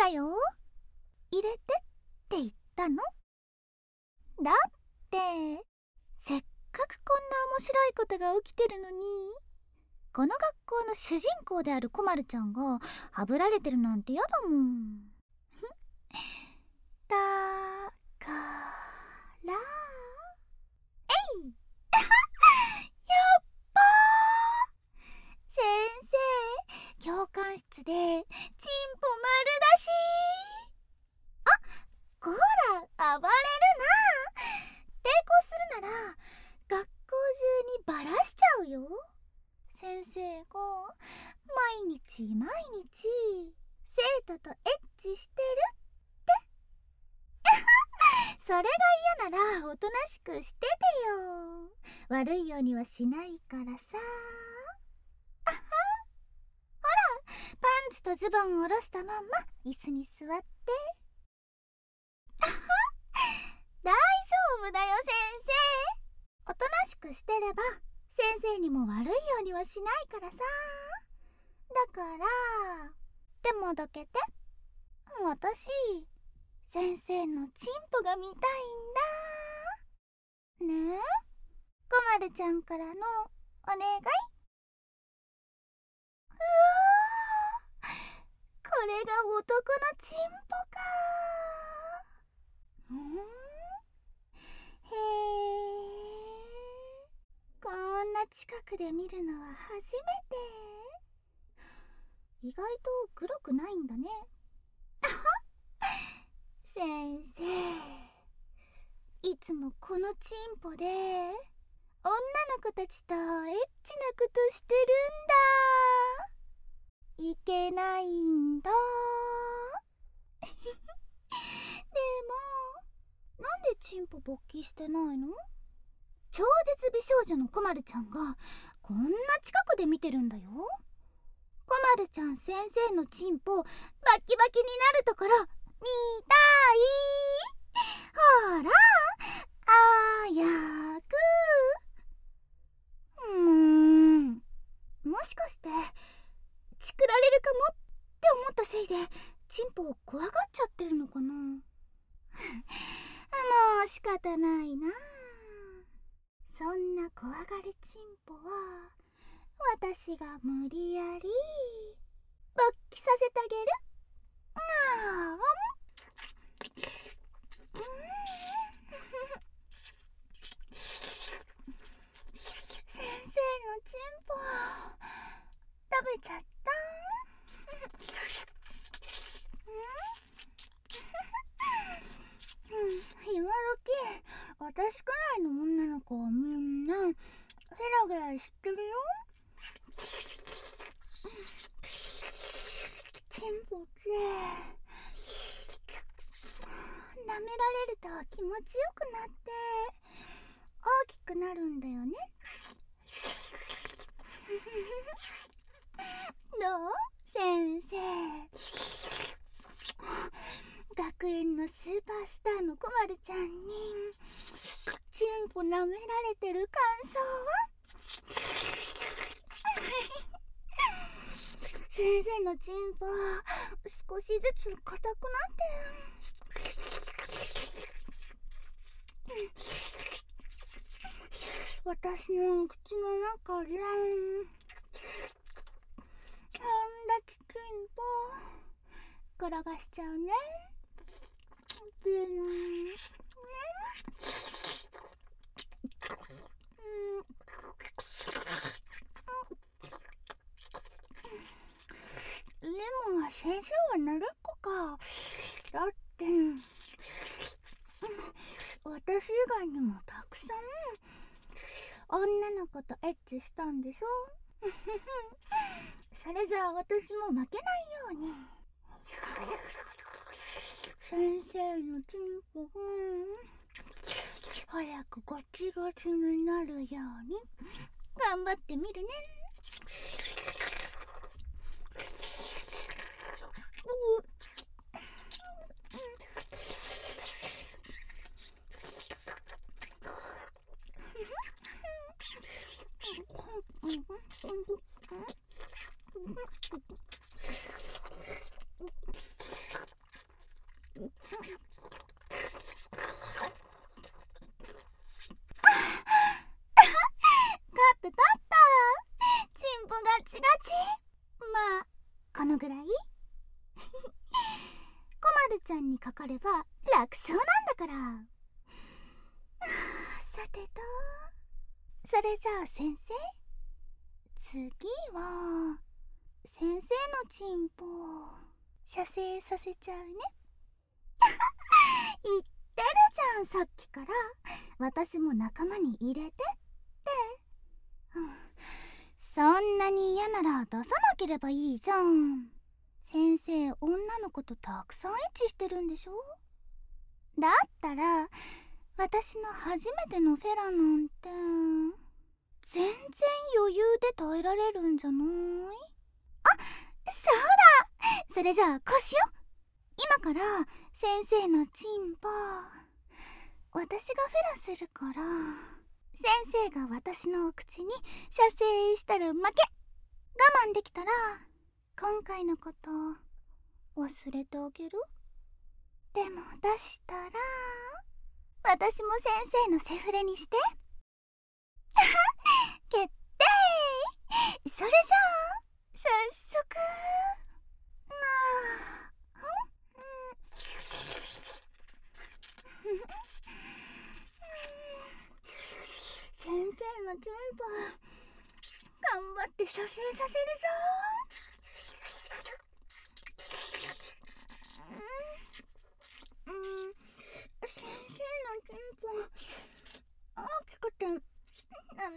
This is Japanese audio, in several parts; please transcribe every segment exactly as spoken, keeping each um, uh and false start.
だよ。入れてって言ったの。だってせっかくこんな面白いことが起きてるのに、この学校の主人公であるこまるちゃんがはぶられてるなんてやだもん。だからえいやっばー、先生、教官室でチンポ丸出し。あ、こら暴れるな。抵抗するなら学校中にバラしちゃうよ。先生が毎日毎日生徒とエッチしてるってそれが嫌ならおとなしくしててよ。悪いようにはしないからさ。あは、ほら、パンツとズボンを下ろしたまんま椅子に座って。あは、大丈夫だよ先生。おとなしくしてれば先生にも悪いようにはしないからさ。だからでもどけて。私先生のチンポが見たいんだ。ねえ、こまるちゃんからのお願い。うわー、これが男のチンポか。うん、へえ、こんな近くで見るのは初めて。意外と黒くないんだね。あはっ、先生、いつもこのチンポで女の子たちとエッチなことしてるんだ。いけないんだ。でもなんでチンポ勃起してないの？超絶美少女のこまるちゃんがこんな近くで見てるんだよ。こまるちゃん先生のチンポバキバキになるところ見たい。ほら、あやく。うーん、もしかしてチクられるかもって思ったせいでチンポを怖がっちゃってるのかな。もう仕方ないな。そんな怖がりチンポは私が無理やり勃起させてあげる。ああ、うん、先生のチンポ食べちゃった。うん、今時私くらいの女の子はみんなフェラぐらい知ってるよ。チンポって舐められると気持ちよくなって大きくなるんだよね。どう？先生。学園のスーパースターのこまるちゃんにチンポ舐められてる感想は？先生のチンポ少しずつ硬くなってる。私の口の中でほんだちチンポ転がしちゃうね。うん、でも先生は慣れっこか。だって私以外にもたくさん女の子とエッチしたんでしょ。それじゃあ私も負けないように先生のチンポが早くゴチゴチになるように頑張ってみるね。 そのぐらいコマルちゃんにかかれば楽勝なんだから。さてと、それじゃあ先生、次は先生のチンポ射精させちゃうね。言ってるじゃん、さっきから。私も仲間に入れてって、うん、そんなに嫌なら出さなければいいじゃん。先生、女の子とたくさんエッチしてるんでしょ。だったら私の初めてのフェラなんて全然余裕で耐えられるんじゃない？あ、そうだ、それじゃあこうしよう。今から先生のチンポ私がフェラするから、先生が私のお口に射精したら負け。我慢できたら今回のこと忘れてあげる。でも出したら私も先生のセフレにして。決定。それじゃあ早速なあ、先生のチンポ頑張って射精させるぞ。うん、うん、先生のチンポ大きくて舐めづらい。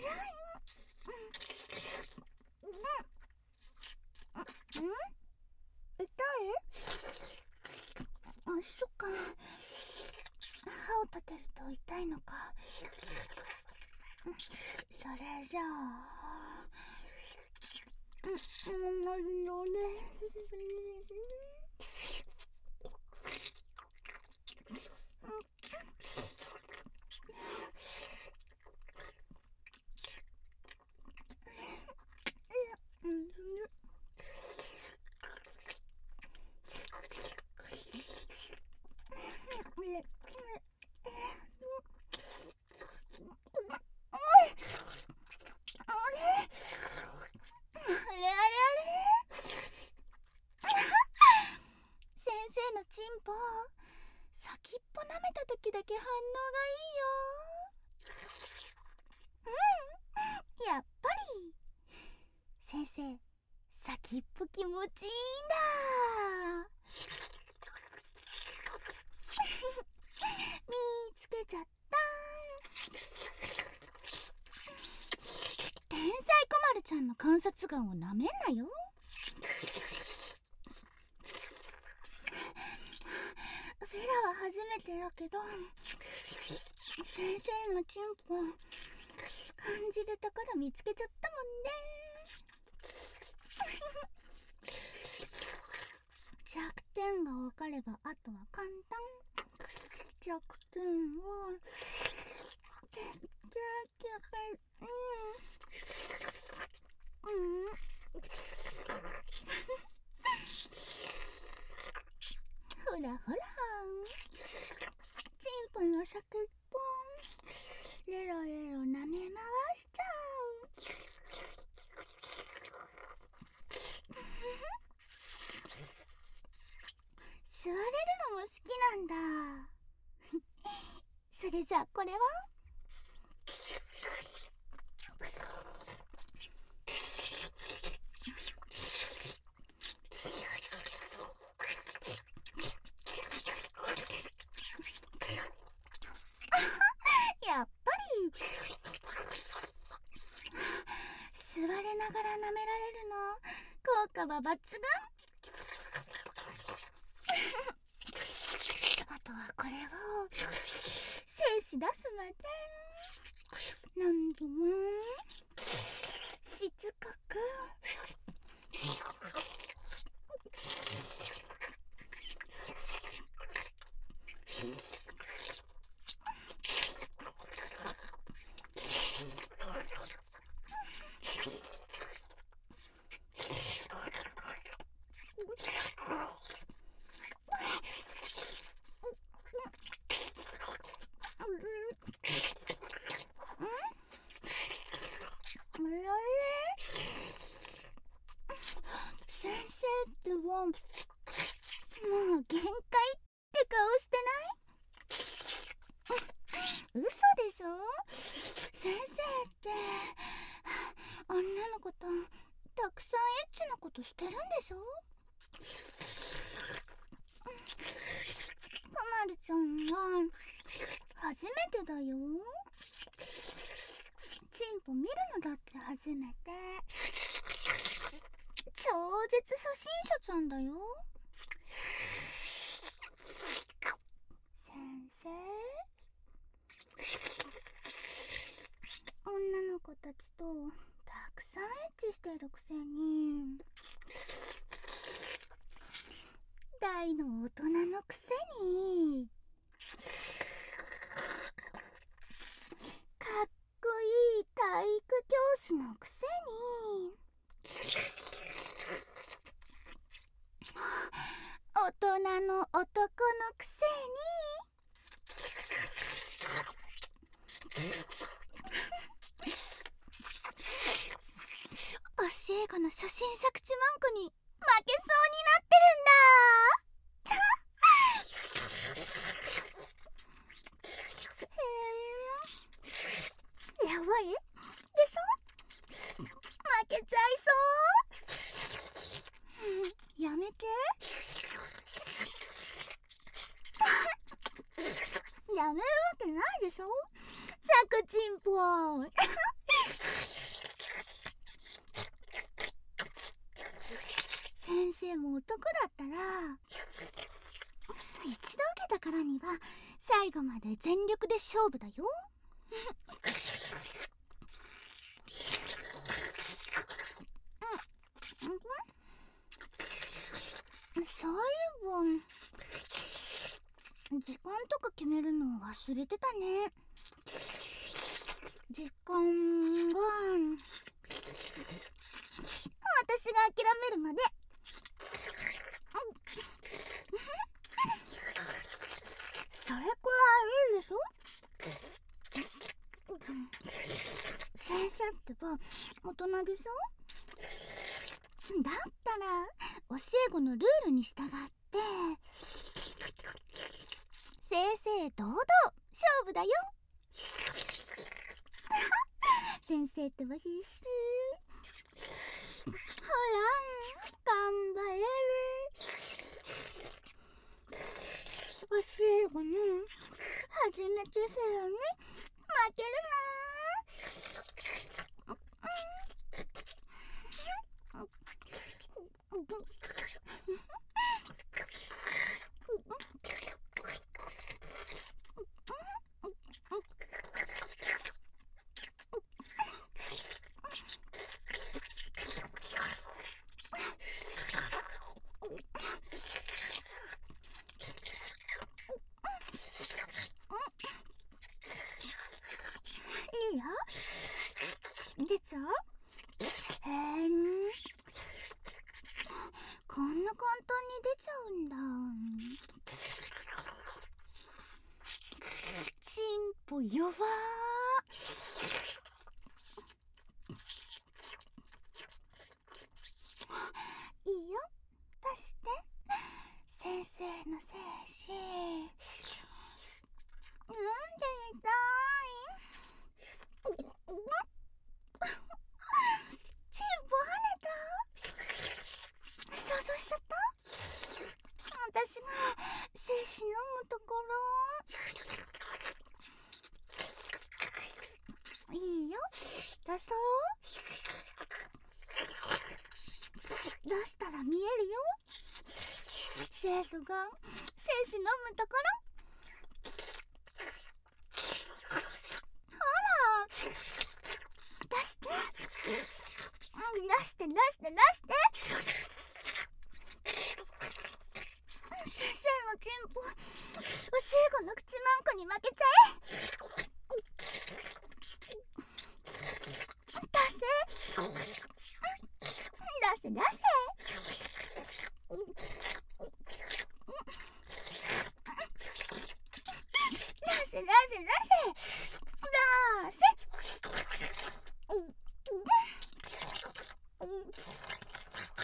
うん、うん、痛い？あ、そっか。歯を立てると痛いのか。それじゃあ、うん、うん、のね。先っぽ舐めた時だけ反応がいいよ。うん、やっぱり先生、先っぽ気持ちいいんだ。見つけちゃった。天才コマルちゃんの観察眼をなめんなよ。フェラは初めてだけど、先生のチンポ感じれたから見つけちゃったもんね。弱点が分かればあとは簡単。弱点はけけけうんうんほらほら、チンポの先っぽレロレロ舐め回しちゃう。座れるのも好きなんだ。それじゃあこれは？やっぱり座れながら舐められるの効果は抜群。あとはこれを精子出すまで何度もしつこく。 もう限界って顔してない？嘘でしょ？先生って女の子とたくさんエッチなことしてるんでしょ？かまるちゃんは初めてだよ。チンポ見るのだって初めて。超絶初心者ちゃんだよ。先生、女の子たちとたくさんエッチしてるくせに、大の大人のくせにかっこいい体育教師のくせに大人の男のくせに教え子の初心者口文句に負けそうになってるんだ。へえ、やばいでしょ？負けちゃいそう。やめて。やめるわけないでしょ？チャクチンポン。先生も男だったら一度受けたからには最後まで全力で勝負だよ。そういえば時間とか決めるの忘れてたね。時間が私が諦めるまで。それくらいいいでしょ？先生ってば大人でしょ？だったら教え子のルールに従って正々堂々勝負だよ。先生ってば必死。ほら頑張れる。教え子の初めてフェアに負けるな。いいよ、出ちゃう？へえ、こんな簡単に出ちゃうんだ。チンポ弱ー。いいよ、出して。先生の精子飲んでみたい。チンポ跳ねた。想像しちゃった。私が精子飲むところ。いいよ、出そう。出したら見えるよ。生徒が精子飲むところ。ほら、出して、出して出して出して。先生のチンポ、教え子の口マンコに負けちゃえ。出せ出せ出せ。出せ出せ出せ。出せ。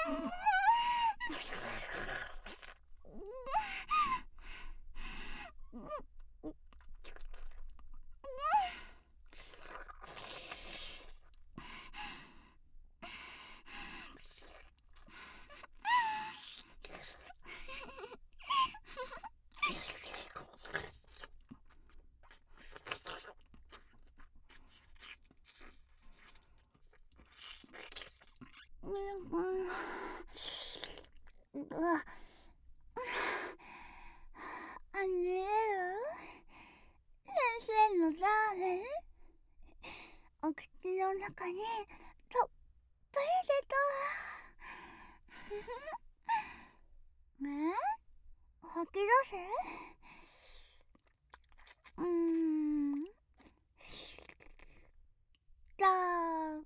あれ先生のラーメン、お口の中にたっぷり出た。え？吐き出せ？うーん。ダメ。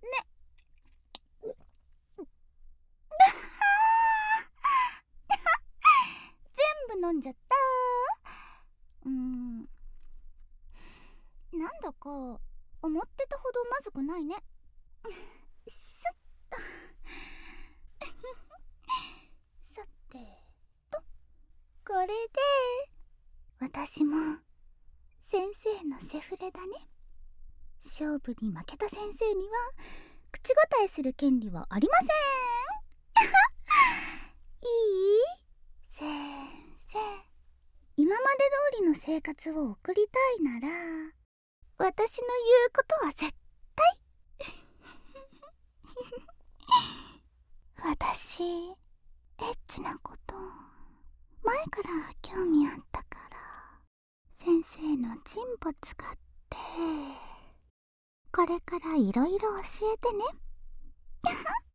全部飲んじゃった。うーん。なんだか思ってたほどまずくないね。しょっと。さてと、これで私も先生のセフレだね。勝負に負けた先生には口答えする権利はありません。いい？先生、今まで通りの生活を送りたいなら私の言うことは絶対。私エッチなこと前から興味あったから先生のチンポ使ってこれからいろいろ教えてね。